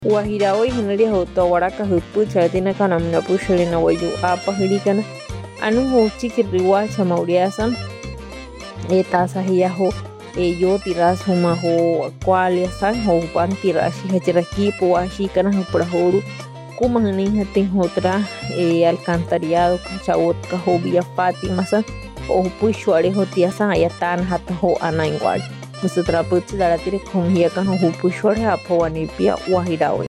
Guajiraoi hinaria hoto waraka hupu chatina kana mina pushari na wayu apa hirikana anu hochi riwacha mauriasan tasa hiya ho yo tiras huma ho qualia san ho pan tirashi hachiraki puashi kana hupra horu kuma hani hatin hotra alcantarillado kachawot ka ho via Fátima san o pushware ho tiasa ayatan hata ho anaingwal musutra putsi daratire khonhia kan ho pushware apho anipia Guajiraoi.